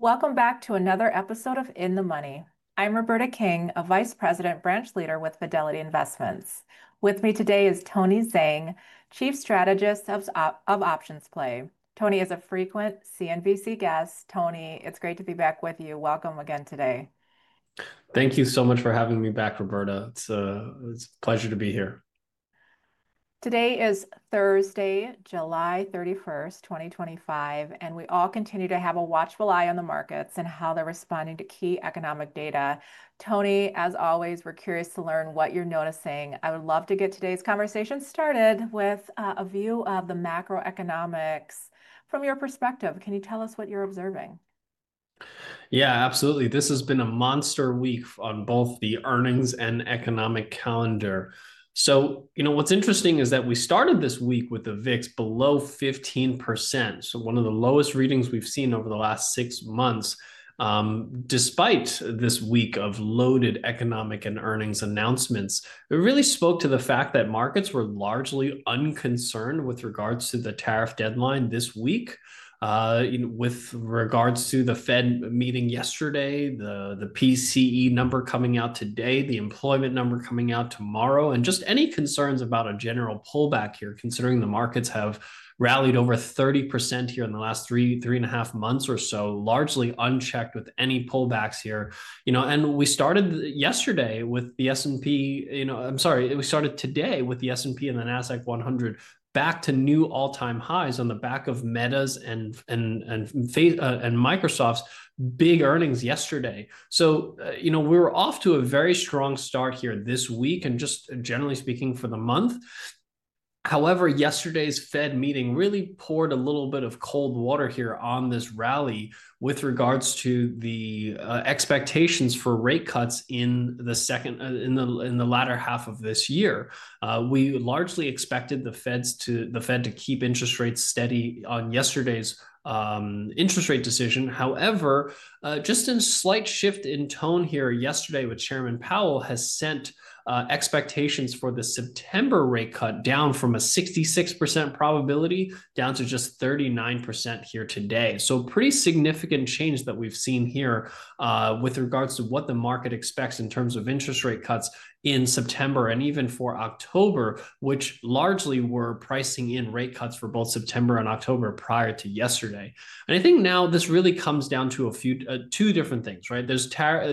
Welcome back to another episode of In the Money. I'm Roberta King, a Vice President Branch Leader with Fidelity Investments. With me today is Tony Zhang, Chief Strategist of Options Play. Tony is a frequent CNBC guest. Tony, it's great to be back with you. Welcome again today. Thank you so much for having me back, Roberta. It's a pleasure to be here. Today is Thursday, July 31st, 2025, and we all continue to have a watchful eye on the markets and how they're responding to key economic data. Tony, as always, we're curious to learn what you're noticing. I would love to get today's conversation started with a view of the macroeconomics from your perspective. Can you tell us what you're observing? Yeah, absolutely. This has been a monster week on both the earnings and economic calendar. What's interesting is that we started this week with the VIX below 15%. So, one of the lowest readings we've seen over the last 6 months, despite this week of loaded economic and earnings announcements. It really spoke to the fact that markets were largely unconcerned with regards to the tariff deadline this week. With regards to the Fed meeting yesterday, the PCE number coming out today, the employment number coming out tomorrow, and just any concerns about a general pullback here, considering the markets have rallied over 30% here in the last three and a half months or so, largely unchecked with any pullbacks here. And we started yesterday with the S&P, we started today with the S&P and the NASDAQ 100 back to new all-time highs on the back of Meta's and Microsoft's big earnings yesterday. We were off to a very strong start here this week, and just generally speaking for the month. However, yesterday's Fed meeting really poured a little bit of cold water here on this rally with regards to the expectations for rate cuts in the latter half of this year. We largely expected the Fed to keep interest rates steady on yesterday's interest rate decision. However, just a slight shift in tone here yesterday with Chairman Powell has sent expectations for the September rate cut down from a 66% probability down to just 39% here today. So pretty significant change that we've seen here with regards to what the market expects in terms of interest rate cuts in September and even for October, which largely were pricing in rate cuts for both September and October prior to yesterday. And I think now this really comes down to two different things, right? There's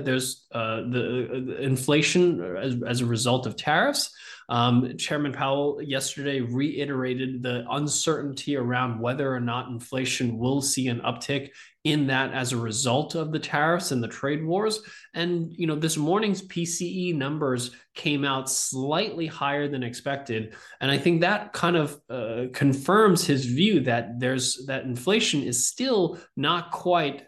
the inflation as a result of tariffs. Chairman Powell yesterday reiterated the uncertainty around whether or not inflation will see an uptick in that as a result of the tariffs and the trade wars. And, this morning's PCE numbers came out slightly higher than expected. And I think that kind of confirms his view that that inflation is still not quite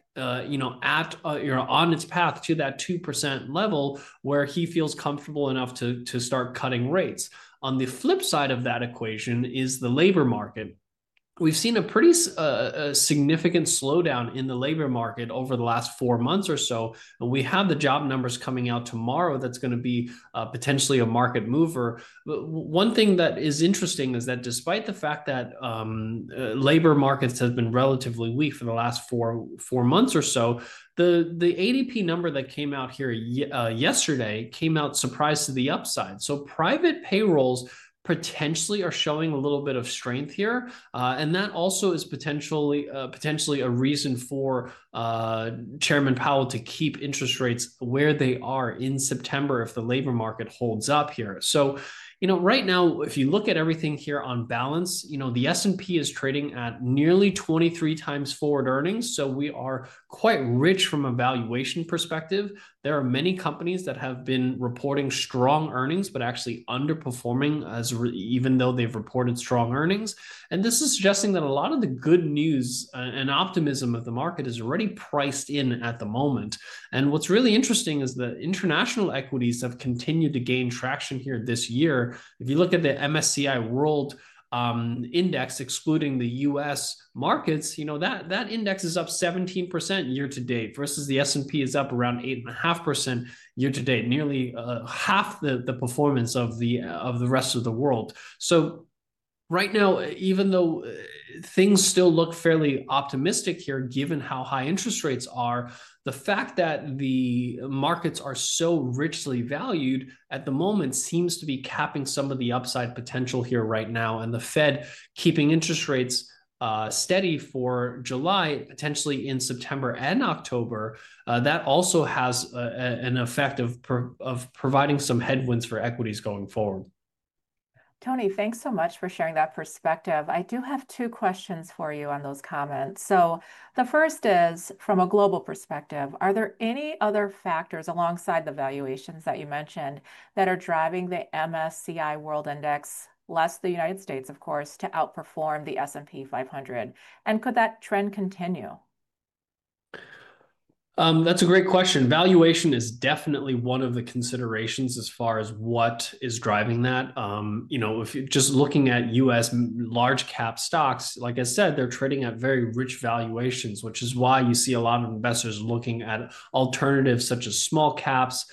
on its path to that 2% level where he feels comfortable enough to start cutting rates. On the flip side of that equation is the labor market. We've seen a pretty significant slowdown in the labor market over the last 4 months or so. And we have the job numbers coming out tomorrow. That's going to be potentially a market mover. But one thing that is interesting is that despite the fact that labor markets have been relatively weak for the last four months or so, the ADP number that came out here yesterday came out surprised to the upside. So private payrolls potentially are showing a little bit of strength here, and that also is potentially a reason for Chairman Powell to keep interest rates where they are in September if the labor market holds up here. So, right now, if you look at everything here on balance, the S&P is trading at nearly 23 times forward earnings. So we are quite rich from a valuation perspective. There are many companies that have been reporting strong earnings, but actually underperforming even though they've reported strong earnings. And this is suggesting that a lot of the good news and optimism of the market is already priced in at the moment. And what's really interesting is that international equities have continued to gain traction here this year. If you look at the MSCI World index, excluding the U.S. markets, that index is up 17% year to date versus the S&P is up around 8.5% year to date, nearly half the performance of the rest of the world. So Right now, even though things still look fairly optimistic here, given how high interest rates are, the fact that the markets are so richly valued at the moment seems to be capping some of the upside potential here right now. And the Fed keeping interest rates steady for July, potentially in September and October, that also has an effect of providing some headwinds for equities going forward. Tony, thanks so much for sharing that perspective. I do have two questions for you on those comments. So, the first is from a global perspective, are there any other factors alongside the valuations that you mentioned that are driving the MSCI World Index, less the United States, of course, to outperform the S&P 500? And could that trend continue? That's a great question. Valuation is definitely one of the considerations as far as what is driving that. If you're just looking at US large cap stocks, like I said, they're trading at very rich valuations, which is why you see a lot of investors looking at alternatives such as small caps,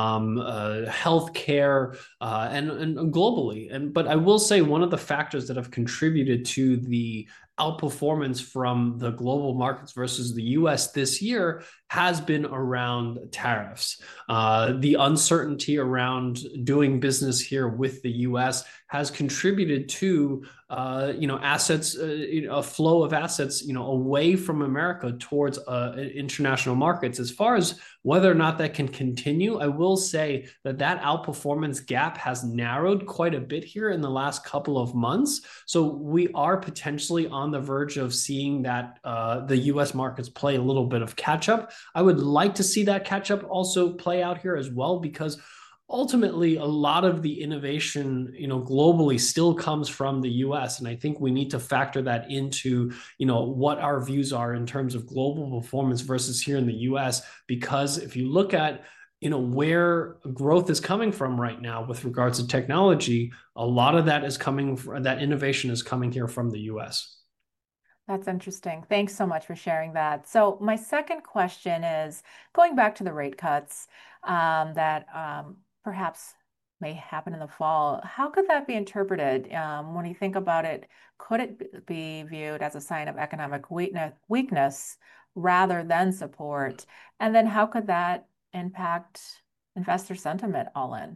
healthcare, and globally. But I will say one of the factors that have contributed to the outperformance from the global markets versus the US this year has been around tariffs. The uncertainty around doing business here with the US has contributed to assets, a flow of assets, away from America towards international markets. As far as whether or not that can continue, I will say that that outperformance gap has narrowed quite a bit here in the last couple of months. So we are potentially on the verge of seeing that the U.S. markets play a little bit of catch up. I would like to see that catch up also play out here as well, because ultimately a lot of the innovation globally still comes from the US, and I think we need to factor that into what our views are in terms of global performance versus here in the US, because if you look at where growth is coming from right now with regards to technology, a lot of that is coming that innovation is coming here from the US. That's interesting. Thanks so much for sharing that. So, my second question is going back to the rate cuts that perhaps may happen in the fall. How could that be interpreted when you think about it? Could it be viewed as a sign of economic weakness rather than support? And then how could that impact investor sentiment all in?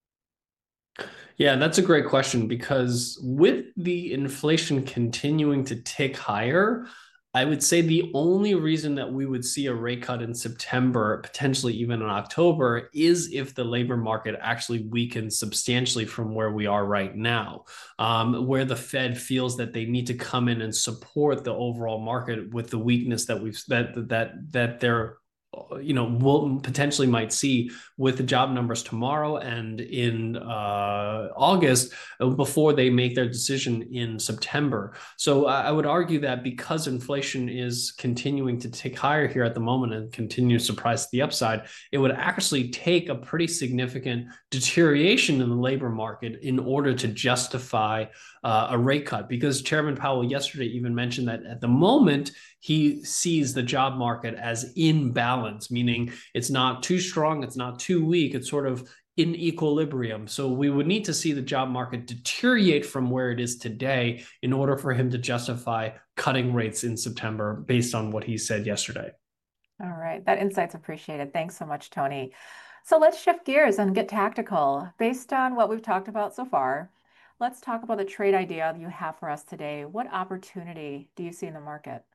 Yeah, that's a great question because with the inflation continuing to tick higher, I would say the only reason that we would see a rate cut in September, potentially even in October, is if the labor market actually weakens substantially from where we are right now, where the Fed feels that they need to come in and support the overall market with the weakness that they're we'll potentially might see with the job numbers tomorrow and in August before they make their decision in September. So I would argue that because inflation is continuing to tick higher here at the moment and continue to surprise the upside, it would actually take a pretty significant deterioration in the labor market in order to justify a rate cut. Because Chairman Powell yesterday even mentioned that at the moment, he sees the job market as in balance, meaning it's not too strong, it's not too weak, it's sort of in equilibrium. So we would need to see the job market deteriorate from where it is today in order for him to justify cutting rates in September based on what he said yesterday. All right, that insight's appreciated. Thanks so much, Tony. So let's shift gears and get tactical. Based on what we've talked about so far, let's talk about the trade idea you have for us today. What opportunity do you see in the market?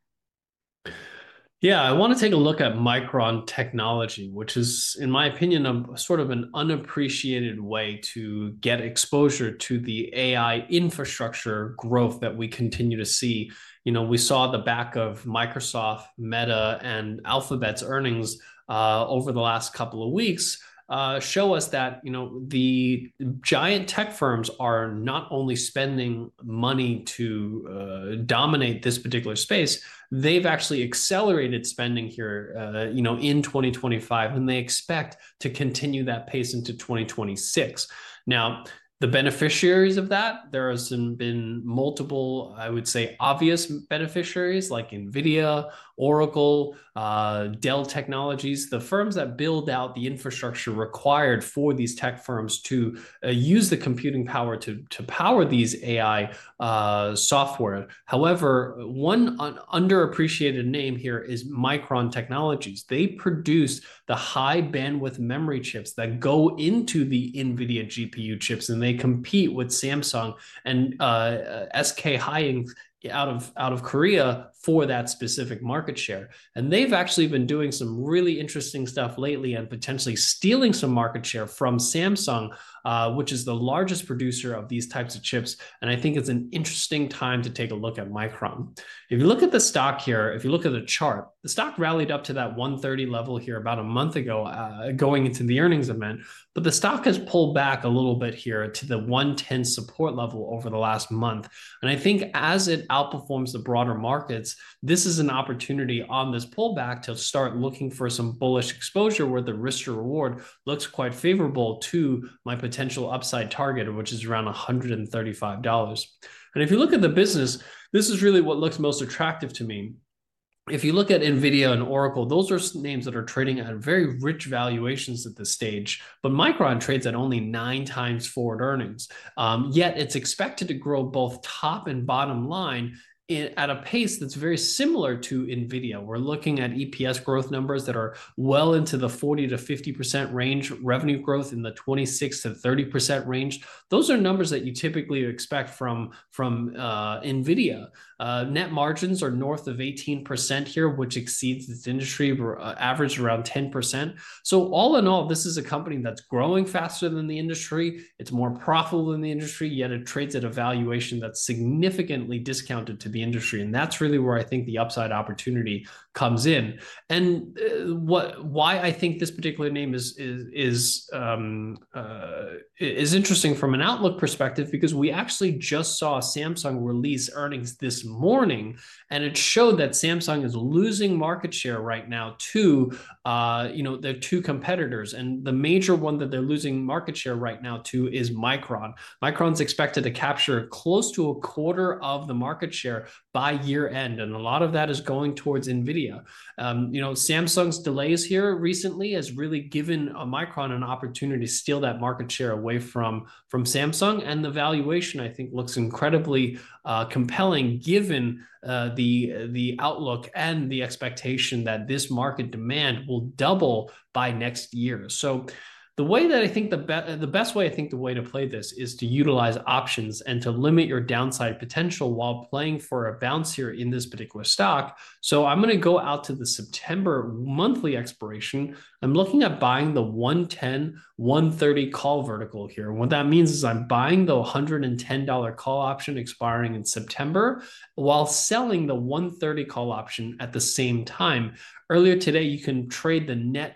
Yeah, I want to take a look at Micron technology, which is, in my opinion, a sort of an unappreciated way to get exposure to the AI infrastructure growth that we continue to see. We saw the back of Microsoft, Meta, and Alphabet's earnings over the last couple of weeks. Show us that the giant tech firms are not only spending money to dominate this particular space, they've actually accelerated spending here, in 2025, and they expect to continue that pace into 2026. Now, the beneficiaries of that, there has been multiple, I would say, obvious beneficiaries like NVIDIA Oracle, Dell Technologies, the firms that build out the infrastructure required for these tech firms to use the computing power to power these AI software. However, one underappreciated name here is Micron Technologies. They produce the high bandwidth memory chips that go into the NVIDIA GPU chips, and they compete with Samsung and SK Hynix out of Korea for that specific market share. And they've actually been doing some really interesting stuff lately and potentially stealing some market share from Samsung, which is the largest producer of these types of chips. And I think it's an interesting time to take a look at Micron. If you look at the stock here, if you look at the chart, the stock rallied up to that 130 level here about a month ago, going into the earnings event. But the stock has pulled back a little bit here to the 110 support level over the last month. And I think as it outperforms the broader markets, this is an opportunity on this pullback to start looking for some bullish exposure where the risk to reward looks quite favorable to my potential upside target, which is around $135. And if you look at the business, this is really what looks most attractive to me. If you look at NVIDIA and Oracle, those are names that are trading at very rich valuations at this stage. But Micron trades at only 9 times forward earnings. Yet it's expected to grow both top and bottom line at a pace that's very similar to NVIDIA. We're looking at EPS growth numbers that are well into the 40 to 50% range, revenue growth in the 26 to 30% range. Those are numbers that you typically expect from NVIDIA. Net margins are north of 18% here, which exceeds its industry average around 10%. So all in all, this is a company that's growing faster than the industry. It's more profitable than the industry, yet it trades at a valuation that's significantly discounted to the industry. And that's really where I think the upside opportunity comes in. And why I think this particular name is interesting from an outlook perspective, because we actually just saw Samsung release earnings this morning, and it showed that Samsung is losing market share right now to their two competitors, and the major one that they're losing market share right now to is Micron. Micron's expected to capture close to a quarter of the market share by year end, and a lot of that is going towards NVIDIA. Samsung's delays here recently has really given Micron an opportunity to steal that market share away from Samsung, and the valuation I think looks incredibly compelling given the outlook and the expectation that this market demand will double by next year. So the way that I think the best way I think the way to play this is to utilize options and to limit your downside potential while playing for a bounce here in this particular stock. So I'm going to go out to the September monthly expiration. I'm looking at buying the 110, 130 call vertical here. What that means is I'm buying the $110 call option expiring in September while selling the 130 call option at the same time. Earlier today, you can trade the net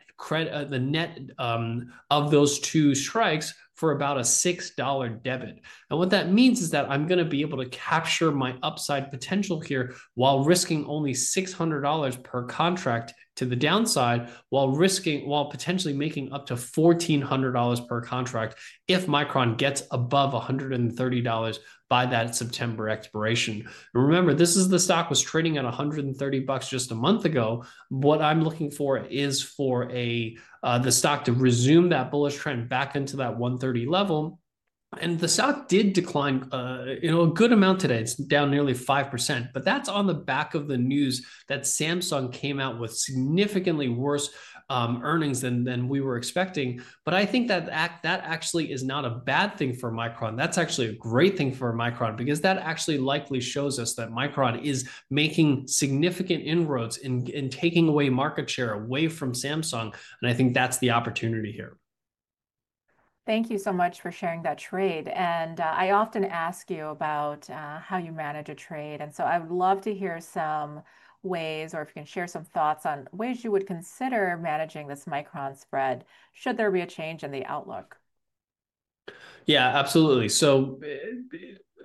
of those two strikes for about a $6 debit. And what that means is that I'm going to be able to capture my upside potential here while risking only $600 per contract to the downside, while potentially making up to $1,400 per contract if Micron gets above $130 by that September expiration. And remember, this is the stock was trading at $130 just a month ago. What I'm looking for is for the stock to resume that bullish trend back into that 130 level. And the stock did decline, a good amount today. It's down nearly 5%, but that's on the back of the news that Samsung came out with significantly worse earnings than we were expecting. But I think that actually is not a bad thing for Micron. That's actually a great thing for Micron, because that actually likely shows us that Micron is making significant inroads in taking away market share away from Samsung. And I think that's the opportunity here. Thank you so much for sharing that trade. And I often ask you about how you manage a trade. And so I would love to hear some ways, or if you can share some thoughts on ways you would consider managing this Micron spread, should there be a change in the outlook. Yeah, absolutely. So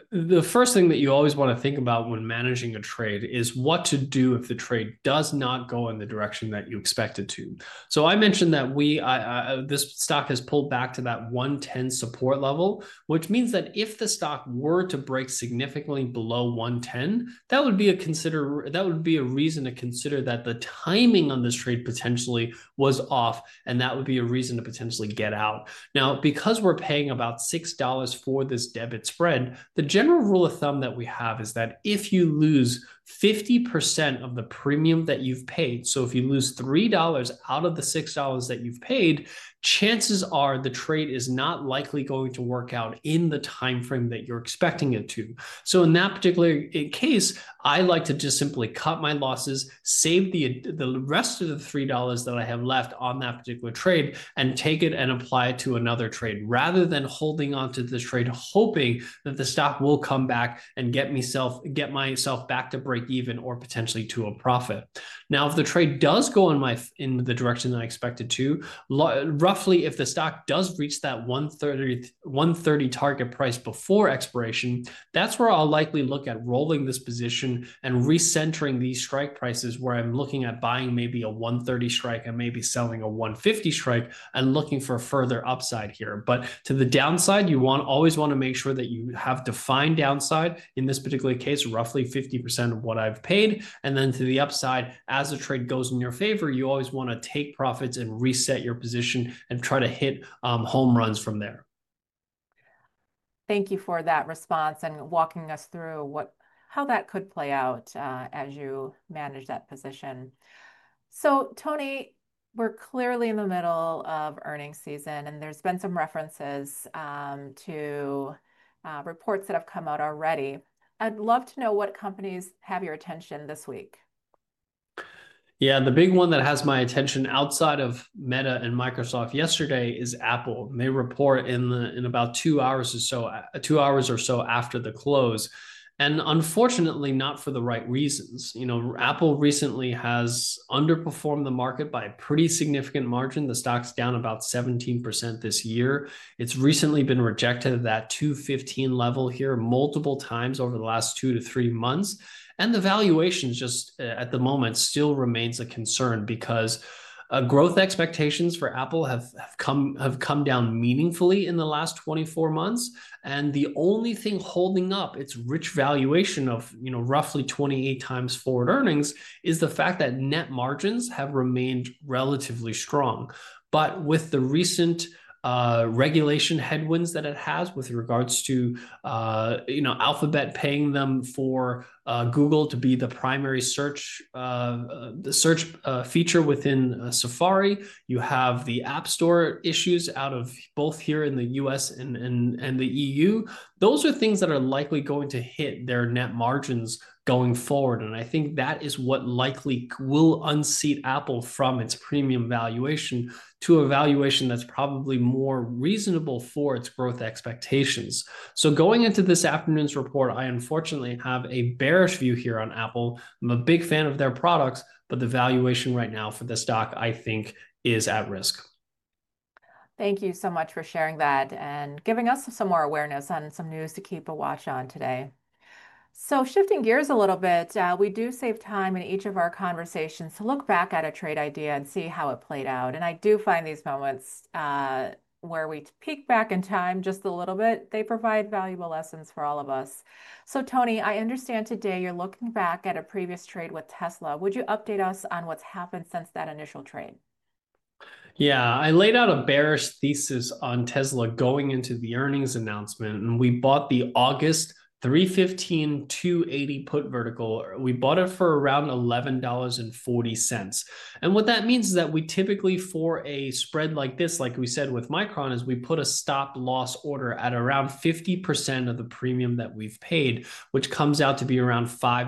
the first thing that you always want to think about when managing a trade is what to do if the trade does not go in the direction that you expect it to. So I mentioned that this stock has pulled back to that 110 support level, which means that if the stock were to break significantly below 110, that would be a reason to consider that the timing on this trade potentially was off, and that would be a reason to potentially get out. Now, because we're paying about $6 for this debit spread, the general rule of thumb that we have is that if you lose 50% of the premium that you've paid, so if you lose $3 out of the $6 that you've paid, chances are the trade is not likely going to work out in the time frame that you're expecting it to. So in that particular case, I like to just simply cut my losses, save the rest of the $3 that I have left on that particular trade, and take it and apply it to another trade, rather than holding on to the trade, hoping that the stock will come back and get myself back to break even or potentially to a profit. Now, if the trade does go in the direction that I expect it to, roughly if the stock does reach that 130 target price before expiration, that's where I'll likely look at rolling this position and recentering these strike prices, where I'm looking at buying maybe a 130 strike and maybe selling a 150 strike and looking for further upside here. But to the downside, you always want to make sure that you have defined downside. In this particular case, roughly 50% of what I've paid. And then to the upside, as the trade goes in your favor, you always want to take profits and reset your position and try to hit home runs from there. Thank you for that response and walking us through how that could play out as you manage that position. So, Tony, we're clearly in the middle of earnings season, and there's been some references to reports that have come out already. I'd love to know what companies have your attention this week. Yeah, the big one that has my attention outside of Meta and Microsoft yesterday is Apple. They report in about 2 hours or so after the close. And unfortunately, not for the right reasons. Apple recently has underperformed the market by a pretty significant margin. The stock's down about 17% this year. It's recently been rejected at that 215 level here multiple times over the last 2 to 3 months. And the valuations just at the moment still remains a concern, because growth expectations for Apple have come down meaningfully in the last 24 months. And the only thing holding up its rich valuation of roughly 28 times forward earnings is the fact that net margins have remained relatively strong. But with the recent regulation headwinds that it has with regards to Alphabet paying them for Google to be the primary search feature within Safari. You have the App Store issues out of both here in the US and the EU. Those are things that are likely going to hit their net margins going forward. And I think that is what likely will unseat Apple from its premium valuation to a valuation that's probably more reasonable for its growth expectations. So going into this afternoon's report, I unfortunately have a bearish view here on Apple. I'm a big fan of their products, but the valuation right now for the stock, I think, is at risk. Thank you so much for sharing that and giving us some more awareness on some news to keep a watch on today. So shifting gears a little bit, we do save time in each of our conversations to look back at a trade idea and see how it played out. And I do find these moments where we peek back in time just a little bit, they provide valuable lessons for all of us. So Tony, I understand today you're looking back at a previous trade with Tesla. Would you update us on what's happened since that initial trade? Yeah, I laid out a bearish thesis on Tesla going into the earnings announcement, and we bought the August 315 280 put vertical. We bought it for around $11.40. And what that means is that we typically, for a spread like this, like we said with Micron, is we put a stop loss order at around 50% of the premium that we've paid, which comes out to be around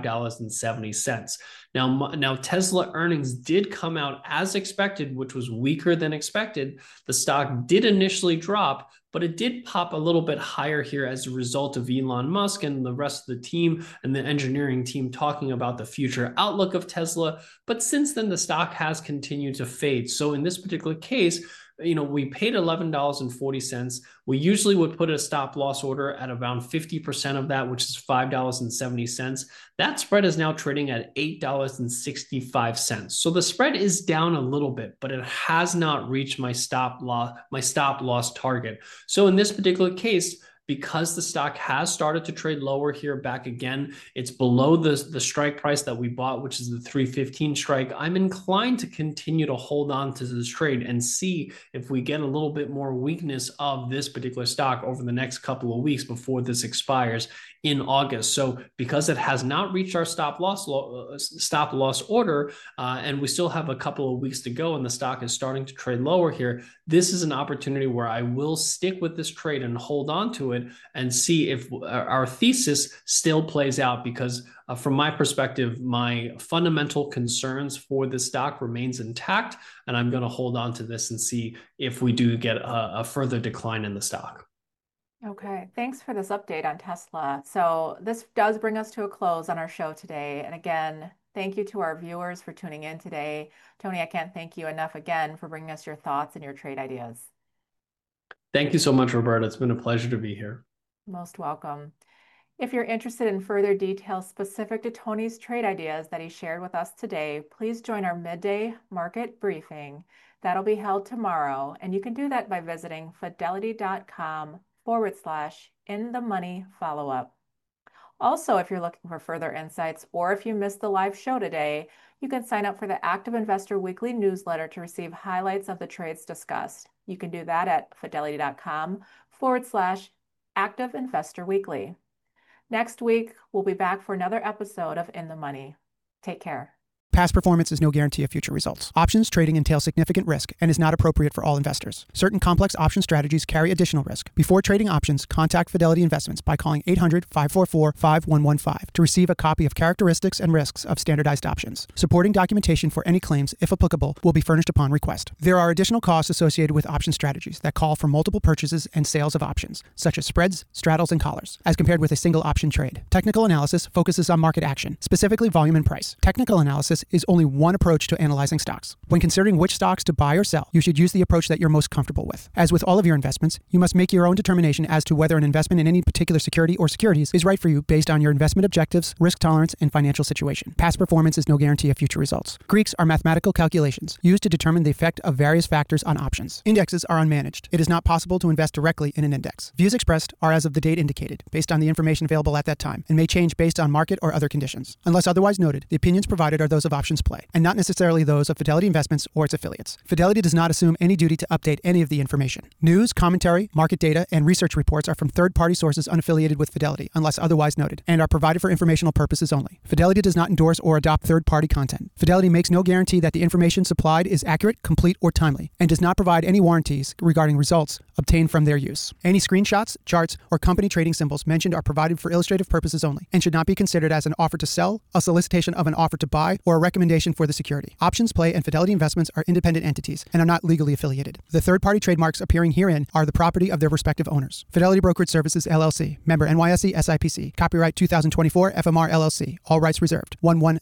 $5.70. Now, Tesla earnings did come out as expected, which was weaker than expected. The stock did initially drop, but it did pop a little bit higher here as a result of Elon Musk and the rest of the team and the engineering team talking about the future outlook of Tesla. But since then, the stock has continued to fade. So in this particular case, we paid $11.40. We usually would put a stop loss order at around 50% of that, which is $5.70. That spread is now trading at $8.65. So the spread is down a little bit, but it has not reached my stop loss target. So in this particular case, because the stock has started to trade lower here back again, it's below the strike price that we bought, which is the 315 strike. I'm inclined to continue to hold on to this trade and see if we get a little bit more weakness of this particular stock over the next couple of weeks before this expires in August. So because it has not reached our stop loss order, and we still have a couple of weeks to go and the stock is starting to trade lower here, this is an opportunity where I will stick with this trade and hold on to it and see if our thesis still plays out, because from my perspective, my fundamental concerns for this stock remains intact, and I'm going to hold on to this and see if we do get a further decline in the stock. Okay, thanks for this update on Tesla. So this does bring us to a close on our show today. And again, thank you to our viewers for tuning in today. Tony, I can't thank you enough again for bringing us your thoughts and your trade ideas. Thank you so much, Roberta. It's been a pleasure to be here. Most welcome. If you're interested in further details specific to Tony's trade ideas that he shared with us today, please join our midday market briefing. That'll be held tomorrow, and you can do that by visiting fidelity.com/in-the-money follow-up. Also, if you're looking for further insights or if you missed the live show today, you can sign up for the Active Investor Weekly newsletter to receive highlights of the trades discussed. You can do that at fidelity.com/Active Investor Weekly. Next week, we'll be back for another episode of In the Money. Take care. Past performance is no guarantee of future results. Options trading entails significant risk and is not appropriate for all investors. Certain complex option strategies carry additional risk. Before trading options, contact Fidelity Investments by calling 800-544-5115 to receive a copy of Characteristics and Risks of Standardized Options. Supporting documentation for any claims, if applicable, will be furnished upon request. There are additional costs associated with option strategies that call for multiple purchases and sales of options, such as spreads, straddles, and collars, as compared with a single option trade. Technical analysis focuses on market action, specifically volume and price. Technical analysis is only one approach to analyzing stocks. When considering which stocks to buy or sell, you should use the approach that you're most comfortable with. As with all of your investments, you must make your own determination as to whether an investment in any particular security or securities is right for you based on your investment objectives, risk tolerance, and financial situation. Past performance is no guarantee of future results. Greeks are mathematical calculations used to determine the effect of various factors on options. Indexes are unmanaged. It is not possible to invest directly in an index. Views expressed are as of the date indicated, based on the information available at that time, and may change based on market or other conditions. Unless otherwise noted, the opinions provided are those of Options Play, and not necessarily those of Fidelity Investments or its affiliates. Fidelity does not assume any duty to update any of the information. News, commentary, market data, and research reports are from third-party sources unaffiliated with Fidelity, unless otherwise noted, and are provided for informational purposes only. Fidelity does not endorse or adopt third-party content. Fidelity makes no guarantee that the information supplied is accurate, complete, or timely, and does not provide any warranties regarding results obtained from their use. Any screenshots, charts, or company trading symbols mentioned are provided for illustrative purposes only and should not be considered as an offer to sell, a solicitation of an offer to buy, or a recommendation for the security. Options Play and Fidelity Investments are independent entities and are not legally affiliated. The third-party trademarks appearing herein are the property of their respective owners. Fidelity Brokerage Services, LLC. Member NYSE SIPC. Copyright 2024 FMR LLC. All rights reserved.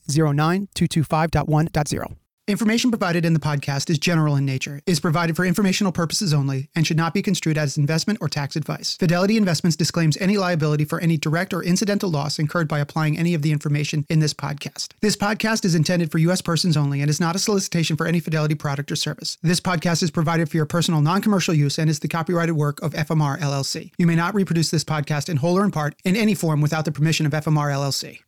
1109225.1.0. Information provided in the podcast is general in nature, is provided for informational purposes only, and should not be construed as investment or tax advice. Fidelity Investments disclaims any liability for any direct or incidental loss incurred by applying any of the information in this podcast. This podcast is intended for U.S. persons only and is not a solicitation for any Fidelity product or service. This podcast is provided for your personal non-commercial use and is the copyrighted work of FMR LLC. You may not reproduce this podcast in whole or in part in any form without the permission of FMR LLC.